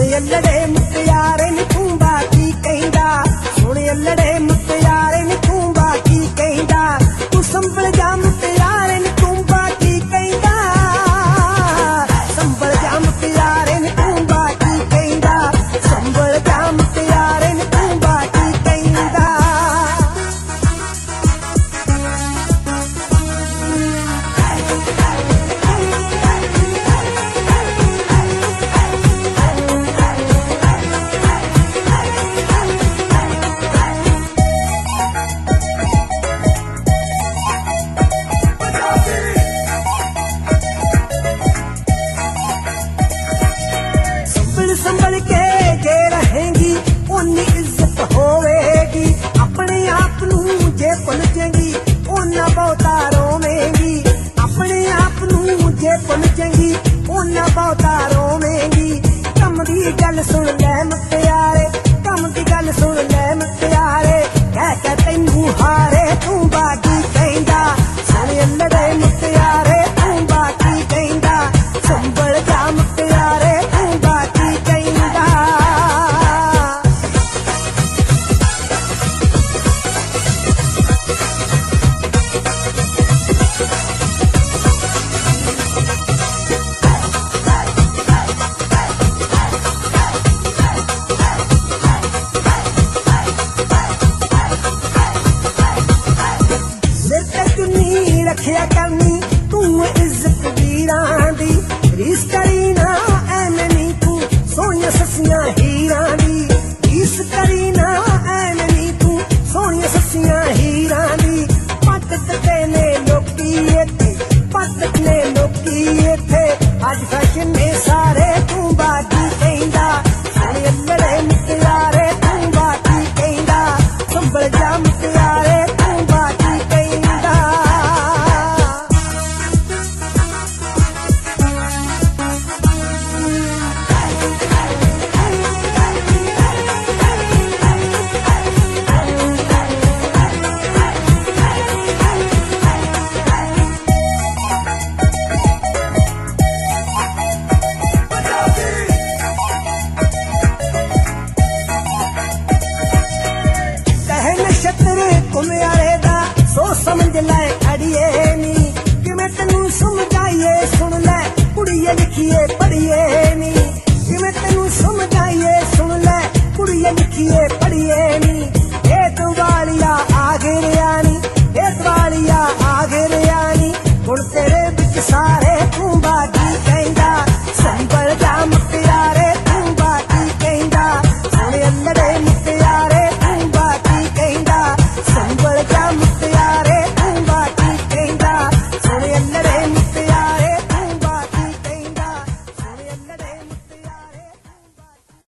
ਅਲੜੇ ਮੁਟਿਆਰੇ ਨੀ ਤੂੰ ਬਾਕੀ ਕਹਿੰਦਾ, ਸੁਣ ਅਲੜੇ ਮੁਟਿਆਰੇ ਨੀ ਤੂੰ ਬਾਕੀ ਕਹਿੰਦਾ, ਤੂੰ ਸੰਭਲ ਜਾ ਮੁਟਿਆਰੇ ਨੀ ਤੂੰ ਬਾਕੀ ਕਹਿੰਦਾ, ਸੰਭਲ ਜਾ ਮੁਟਿਆਰੇ ਨੀ ਤੂੰ ਬਾਕੀ ਕਹਿੰਦਾ, ਸੰਭਲ ਜਾ ਮੁਟਿਆਰੇ ਨੀ ਤੂੰ ਬਾਕੀ ਕਹਿੰਦਾ। संभल के जे रहेगी उन्नी इज्जत होवेगी, अपने आप नू जे भुल जाएगी उन्ना बहुता रोवेगी, अपने आप नू जे भुल जाएगी उन्ना बहुता रोवेगी। कम दी गल सुन ले मुटियारे, कम दी गल सुन ले मुटियारे, कह के तैनू हारे तू बाकी कहंदा, सुन अल्लड़े मुटियारे तू बाकी कहंदा, संभल जा मुटियारे तू बाकी कहंदा। रखिया करनी तू इज्जत वीरां दी, रीस करी ना ऐवें नी तू सोहणियां सस्सियां हीरां दी, रीस करी ना ऐवें नी तू सोहणियां सस्सियां हीरां दी। पट कटे ने लोकी इत्थे, पट ने लोकी इत्थे, अज फैशन ने सारे तू बाकी कहंदा, सुण अल्लड़े मुटियारे तू बाकी कहंदा, संभल जा मुटियारे तू बाकी कहंदा। घुमियारे दा सोच समझ लै अड़िए नी, किवें तैनू समझाइए सुन लै कुड़िए लिखिए पढ़िए